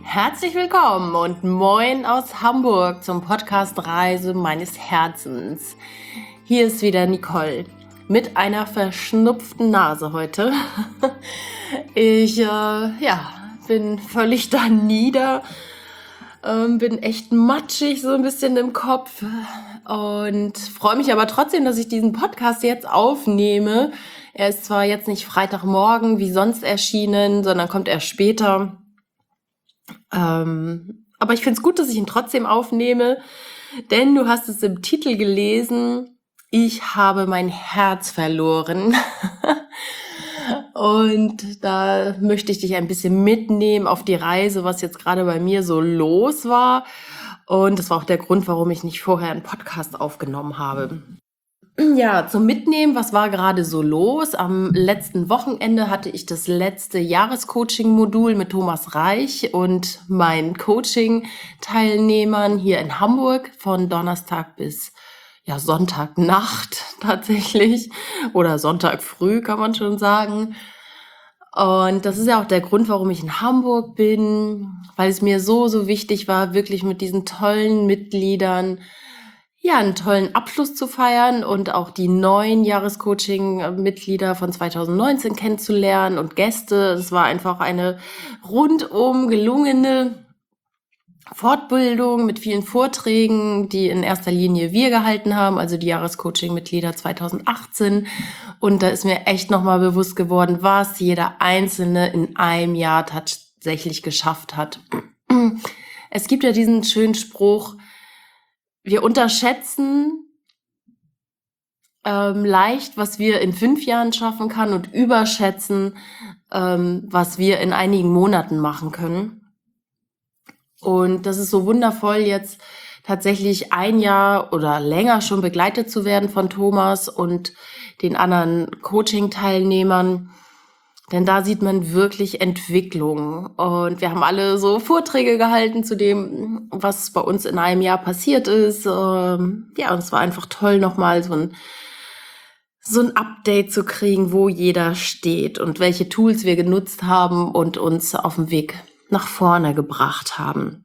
Herzlich willkommen und moin aus Hamburg zum Podcast Reise meines Herzens. Hier ist wieder Nicole mit einer verschnupften Nase heute. Ich bin völlig da nieder, bin echt matschig so ein bisschen im Kopf und freue mich aber trotzdem, dass ich diesen Podcast jetzt aufnehme. Er ist zwar jetzt nicht Freitagmorgen wie sonst erschienen, sondern kommt erst später. Aber ich finde es gut, dass ich ihn trotzdem aufnehme, denn du hast es im Titel gelesen, ich habe mein Herz verloren. Und da möchte ich dich ein bisschen mitnehmen auf die Reise, was jetzt gerade bei mir so los war. Und das war auch der Grund, warum ich nicht vorher einen Podcast aufgenommen habe. Ja, zum Mitnehmen, was war gerade so los? Am letzten Wochenende hatte ich das letzte Jahrescoaching-Modul mit Thomas Reich und meinen Coaching-Teilnehmern hier in Hamburg von Donnerstag bis Sonntagnacht tatsächlich oder Sonntag früh, kann man schon sagen. Und das ist ja auch der Grund, warum ich in Hamburg bin, weil es mir so wichtig war, wirklich mit diesen tollen Mitgliedern einen tollen Abschluss zu feiern und auch die neuen Jahrescoaching-Mitglieder von 2019 kennenzulernen und Gäste. Es war einfach eine rundum gelungene Fortbildung mit vielen Vorträgen, die in erster Linie wir gehalten haben, also die Jahrescoaching-Mitglieder 2018. Und da ist mir echt nochmal bewusst geworden, was jeder Einzelne in einem Jahr tatsächlich geschafft hat. Es gibt ja diesen schönen Spruch, wir unterschätzen leicht, was wir in 5 Jahren schaffen können und überschätzen, was wir in einigen Monaten machen können. Und das ist so wundervoll, jetzt tatsächlich 1 Jahr oder länger schon begleitet zu werden von Thomas und den anderen Coaching-Teilnehmern. Denn da sieht man wirklich Entwicklung. Und wir haben alle so Vorträge gehalten zu dem, was bei uns in einem Jahr passiert ist. Und es war einfach toll, nochmal so ein Update zu kriegen, wo jeder steht und welche Tools wir genutzt haben und uns auf dem Weg nach vorne gebracht haben.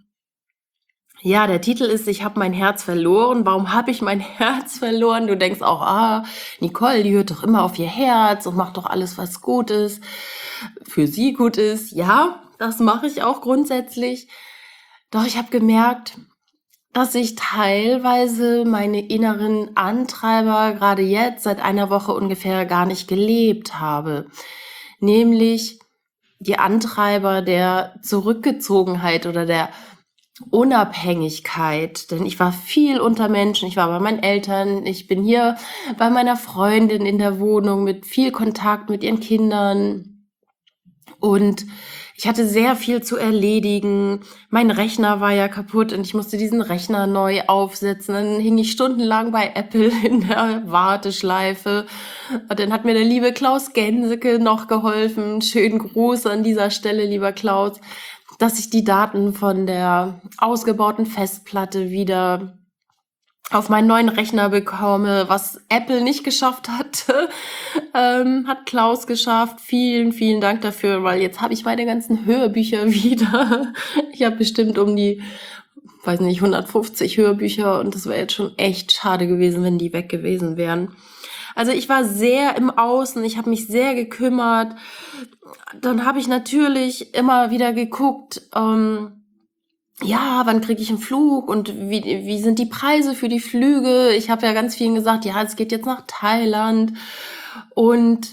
Ja, der Titel ist, ich habe mein Herz verloren. Warum habe ich mein Herz verloren? Du denkst auch, Nicole, die hört doch immer auf ihr Herz und macht doch alles, was gut ist, für sie gut ist. Ja, das mache ich auch grundsätzlich. Doch ich habe gemerkt, dass ich teilweise meine inneren Antreiber gerade jetzt seit einer Woche ungefähr gar nicht gelebt habe. Nämlich die Antreiber der Zurückgezogenheit oder der Unabhängigkeit, denn ich war viel unter Menschen, ich war bei meinen Eltern, ich bin hier bei meiner Freundin in der Wohnung mit viel Kontakt mit ihren Kindern und ich hatte sehr viel zu erledigen. Mein Rechner war ja kaputt und ich musste diesen Rechner neu aufsetzen. Dann hing ich stundenlang bei Apple in der Warteschleife. Und dann hat mir der liebe Klaus Genseke noch geholfen. Schönen Gruß an dieser Stelle, lieber Klaus, dass ich die Daten von der ausgebauten Festplatte wieder auf meinen neuen Rechner bekomme, was Apple nicht geschafft hatte, hat Klaus geschafft. Vielen Dank dafür, weil jetzt habe ich meine ganzen Hörbücher wieder. Ich habe bestimmt um die, 150 Hörbücher und das wäre jetzt schon echt schade gewesen, wenn die weg gewesen wären. Also ich war sehr im Außen, ich habe mich sehr gekümmert. Dann habe ich natürlich immer wieder geguckt, wann kriege ich einen Flug und wie sind die Preise für die Flüge? Ich habe ja ganz vielen gesagt, ja, es geht jetzt nach Thailand und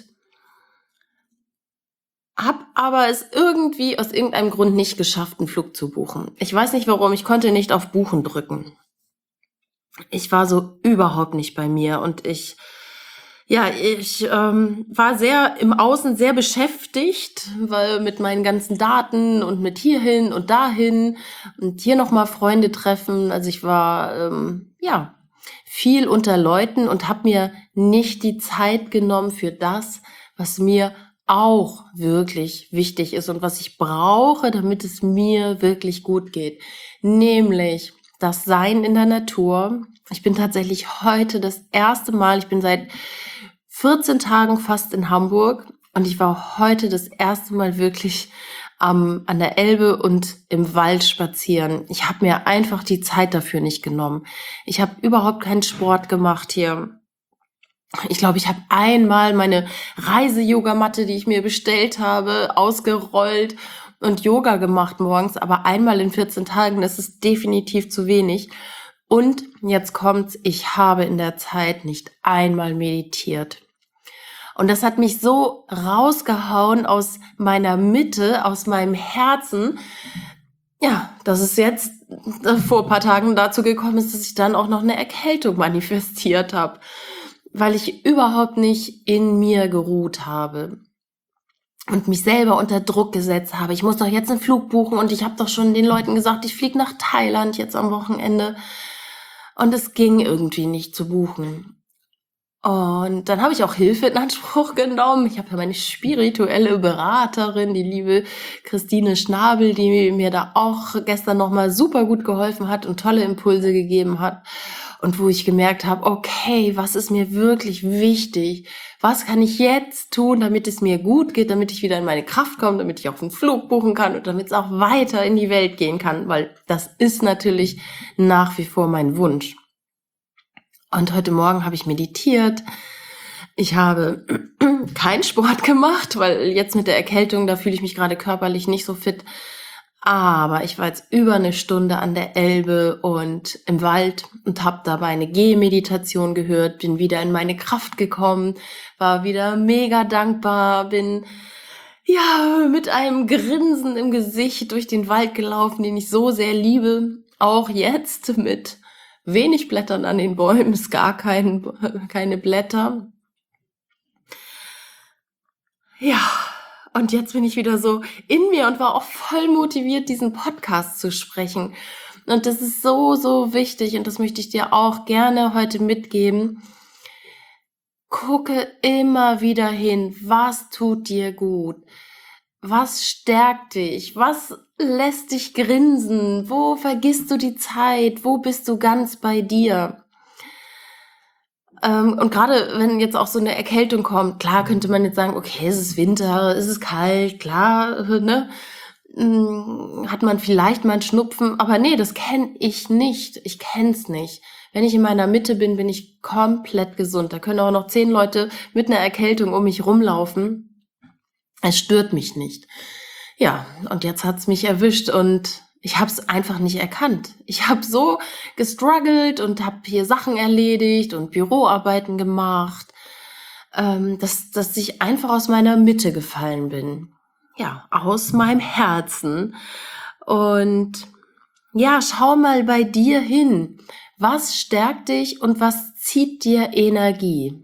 habe aber es irgendwie aus irgendeinem Grund nicht geschafft, einen Flug zu buchen. Ich weiß nicht warum, ich konnte nicht auf Buchen drücken. Ich war so überhaupt nicht bei mir und ich war sehr im Außen sehr beschäftigt, weil mit meinen ganzen Daten und mit hierhin und dahin und hier nochmal Freunde treffen. Also ich war viel unter Leuten und habe mir nicht die Zeit genommen für das, was mir auch wirklich wichtig ist und was ich brauche, damit es mir wirklich gut geht. Nämlich das Sein in der Natur. Ich bin tatsächlich heute das erste Mal, ich bin seit 14 Tagen fast in Hamburg und ich war heute das erste Mal wirklich an der Elbe und im Wald spazieren. Ich habe mir einfach die Zeit dafür nicht genommen. Ich habe überhaupt keinen Sport gemacht hier. Ich glaube, ich habe einmal meine Reise-Yogamatte, die ich mir bestellt habe, ausgerollt und Yoga gemacht morgens, aber einmal in 14 Tagen, das ist definitiv zu wenig. Und jetzt kommt's, ich habe in der Zeit nicht einmal meditiert. Und das hat mich so rausgehauen aus meiner Mitte, aus meinem Herzen, ja, dass es jetzt vor ein paar Tagen dazu gekommen ist, dass ich dann auch noch eine Erkältung manifestiert habe, weil ich überhaupt nicht in mir geruht habe und mich selber unter Druck gesetzt habe. Ich muss doch jetzt einen Flug buchen und ich habe doch schon den Leuten gesagt, ich fliege nach Thailand jetzt am Wochenende. Und es ging irgendwie nicht zu buchen. Und dann habe ich auch Hilfe in Anspruch genommen. Ich habe ja meine spirituelle Beraterin, die liebe Christine Schnabel, die mir da auch gestern nochmal super gut geholfen hat und tolle Impulse gegeben hat. Und wo ich gemerkt habe, okay, was ist mir wirklich wichtig? Was kann ich jetzt tun, damit es mir gut geht, damit ich wieder in meine Kraft komme, damit ich auch einen Flug buchen kann und damit es auch weiter in die Welt gehen kann? Weil das ist natürlich nach wie vor mein Wunsch. Und heute Morgen habe ich meditiert. Ich habe keinen Sport gemacht, weil jetzt mit der Erkältung, da fühle ich mich gerade körperlich nicht so fit. Aber ich war jetzt über eine Stunde an der Elbe und im Wald und habe dabei eine Gehmeditation gehört, bin wieder in meine Kraft gekommen, war wieder mega dankbar, bin ja mit einem Grinsen im Gesicht durch den Wald gelaufen, den ich so sehr liebe. Auch jetzt mit wenig Blättern an den Bäumen, ist gar keine Blätter. Ja, und jetzt bin ich wieder so in mir und war auch voll motiviert, diesen Podcast zu sprechen. Und das ist so, so wichtig und das möchte ich dir auch gerne heute mitgeben. Gucke immer wieder hin, was tut dir gut? Was stärkt dich? Was lässt dich grinsen? Wo vergisst du die Zeit? Wo bist du ganz bei dir? Und gerade wenn jetzt auch so eine Erkältung kommt, klar könnte man jetzt sagen, okay, es ist Winter, es ist kalt, klar, ne? Hat man vielleicht mal einen Schnupfen, aber nee, das kenne ich nicht. Ich kenn's nicht. Wenn ich in meiner Mitte bin, bin ich komplett gesund. Da können auch noch 10 Leute mit einer Erkältung um mich rumlaufen. Es stört mich nicht. Ja, und jetzt hat's mich erwischt und ich habe es einfach nicht erkannt. Ich habe so gestruggelt und habe hier Sachen erledigt und Büroarbeiten gemacht, dass ich einfach aus meiner Mitte gefallen bin. Ja, aus meinem Herzen. Und ja, schau mal bei dir hin. Was stärkt dich und was zieht dir Energie?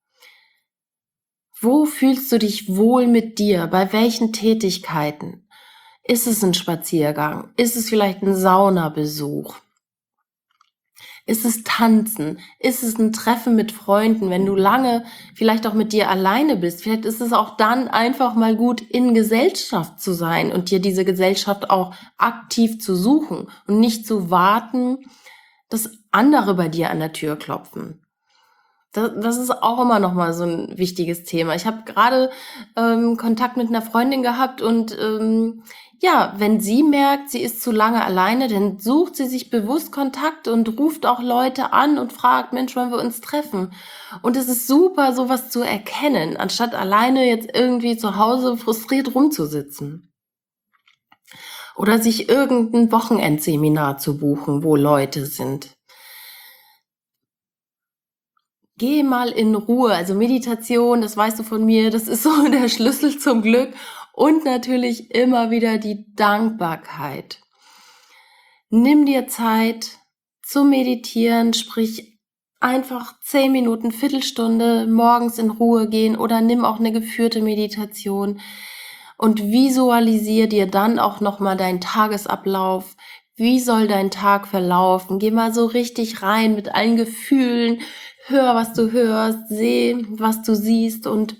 Wo fühlst du dich wohl mit dir? Bei welchen Tätigkeiten? Ist es ein Spaziergang? Ist es vielleicht ein Saunabesuch? Ist es Tanzen? Ist es ein Treffen mit Freunden, wenn du lange vielleicht auch mit dir alleine bist? Vielleicht ist es auch dann einfach mal gut, in Gesellschaft zu sein und dir diese Gesellschaft auch aktiv zu suchen und nicht zu warten, dass andere bei dir an der Tür klopfen. Das ist auch immer noch mal so ein wichtiges Thema. Ich habe gerade Kontakt mit einer Freundin gehabt und ja, wenn sie merkt, sie ist zu lange alleine, dann sucht sie sich bewusst Kontakt und ruft auch Leute an und fragt, Mensch, wollen wir uns treffen? Und es ist super, sowas zu erkennen, anstatt alleine jetzt irgendwie zu Hause frustriert rumzusitzen. Oder sich irgendein Wochenendseminar zu buchen, wo Leute sind. Geh mal in Ruhe. Also Meditation, das weißt du von mir, das ist so der Schlüssel zum Glück. Und natürlich immer wieder die Dankbarkeit. Nimm dir Zeit zum Meditieren, sprich einfach 10 Minuten, Viertelstunde morgens in Ruhe gehen oder nimm auch eine geführte Meditation und visualisier dir dann auch nochmal deinen Tagesablauf. Wie soll dein Tag verlaufen? Geh mal so richtig rein mit allen Gefühlen. Hör, was du hörst, seh, was du siehst und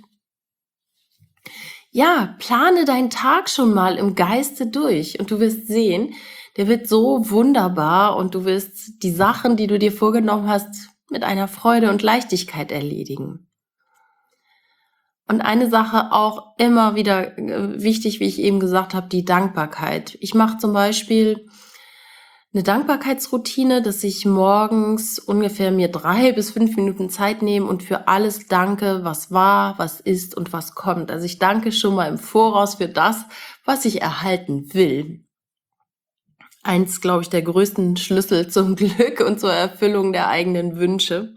ja, plane deinen Tag schon mal im Geiste durch und du wirst sehen, der wird so wunderbar und du wirst die Sachen, die du dir vorgenommen hast, mit einer Freude und Leichtigkeit erledigen. Und eine Sache auch immer wieder wichtig, wie ich eben gesagt habe, die Dankbarkeit. Ich mache zum Beispiel eine Dankbarkeitsroutine, dass ich morgens ungefähr mir 3 bis 5 Minuten Zeit nehme und für alles danke, was war, was ist und was kommt. Also ich danke schon mal im Voraus für das, was ich erhalten will. Eins, glaube ich, der größten Schlüssel zum Glück und zur Erfüllung der eigenen Wünsche.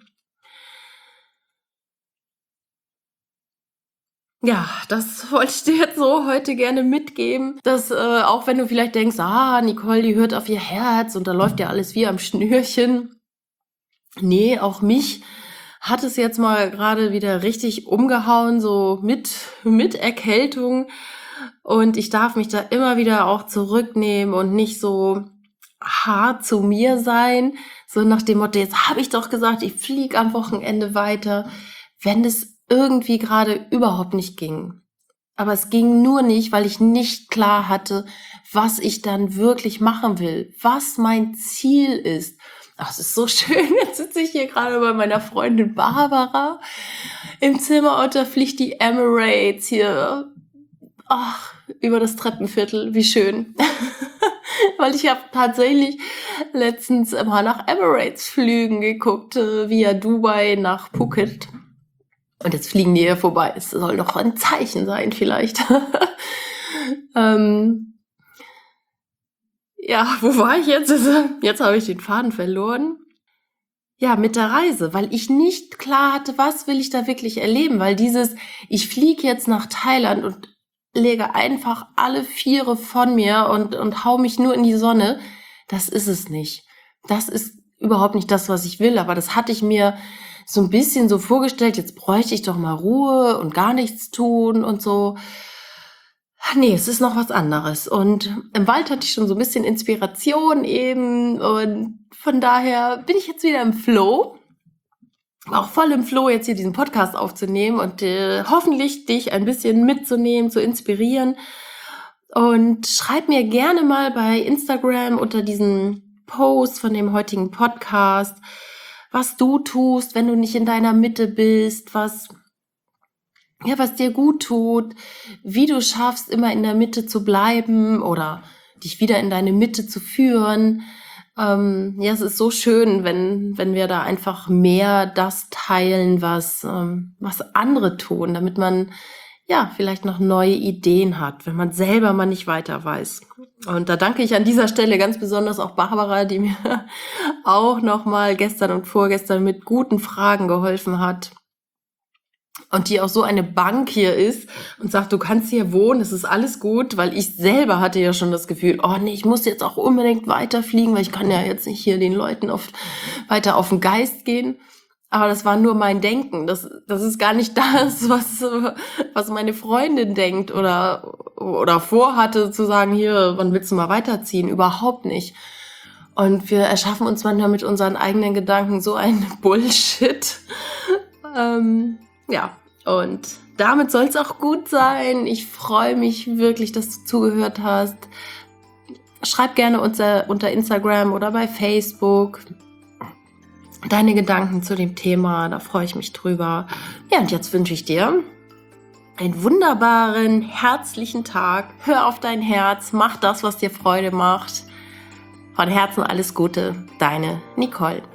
Ja, das wollte ich dir jetzt so heute gerne mitgeben, dass auch wenn du vielleicht denkst, Nicole, die hört auf ihr Herz und da läuft ja alles wie am Schnürchen. Nee, auch mich hat es jetzt mal gerade wieder richtig umgehauen, so mit Erkältung. Und ich darf mich da immer wieder auch zurücknehmen und nicht so hart zu mir sein, so nach dem Motto, jetzt habe ich doch gesagt, ich fliege am Wochenende weiter, wenn es irgendwie gerade überhaupt nicht ging. Aber es ging nur nicht, weil ich nicht klar hatte, was ich dann wirklich machen will, was mein Ziel ist. Ach, es ist so schön. Jetzt sitze ich hier gerade bei meiner Freundin Barbara im Zimmer und da fliegt die Emirates hier über das Treppenviertel. Wie schön. Weil ich habe tatsächlich letztens mal nach Emirates-Flügen geguckt, via Dubai nach Phuket. Und jetzt fliegen die hier vorbei. Es soll doch ein Zeichen sein vielleicht. Ja, wo war ich jetzt? Jetzt habe ich den Faden verloren. Ja, mit der Reise, weil ich nicht klar hatte, was will ich da wirklich erleben, weil ich fliege jetzt nach Thailand und lege einfach alle Viere von mir und hau mich nur in die Sonne, das ist es nicht. Das ist überhaupt nicht das, was ich will, aber das hatte ich mir so ein bisschen so vorgestellt, jetzt bräuchte ich doch mal Ruhe und gar nichts tun und so. Nee, es ist noch was anderes. Und im Wald hatte ich schon so ein bisschen Inspiration eben und von daher bin ich jetzt wieder im Flow. Auch voll im Flow, jetzt hier diesen Podcast aufzunehmen und hoffentlich dich ein bisschen mitzunehmen, zu inspirieren. Und schreib mir gerne mal bei Instagram unter diesen Post von dem heutigen Podcast, was du tust, wenn du nicht in deiner Mitte bist, was dir gut tut, wie du schaffst, immer in der Mitte zu bleiben oder dich wieder in deine Mitte zu führen. Es ist so schön, wenn wir da einfach mehr das teilen, was andere tun, damit man vielleicht noch neue Ideen hat, wenn man selber mal nicht weiter weiß. Und da danke ich an dieser Stelle ganz besonders auch Barbara, die mir auch nochmal gestern und vorgestern mit guten Fragen geholfen hat. Und die auch so eine Bank hier ist und sagt, du kannst hier wohnen, es ist alles gut, weil ich selber hatte ja schon das Gefühl, ich muss jetzt auch unbedingt weiterfliegen, weil ich kann ja jetzt nicht hier den Leuten weiter auf den Geist gehen. Aber das war nur mein Denken. Das ist gar nicht das, was meine Freundin denkt oder vorhatte zu sagen, hier, wann willst du mal weiterziehen? Überhaupt nicht. Und wir erschaffen uns manchmal mit unseren eigenen Gedanken so ein Bullshit. Und damit soll es auch gut sein. Ich freue mich wirklich, dass du zugehört hast. Schreib gerne unter Instagram oder bei Facebook deine Gedanken zu dem Thema. Da freue ich mich drüber. Ja, und jetzt wünsche ich dir einen wunderbaren, herzlichen Tag. Hör auf dein Herz, mach das, was dir Freude macht. Von Herzen alles Gute, deine Nicole.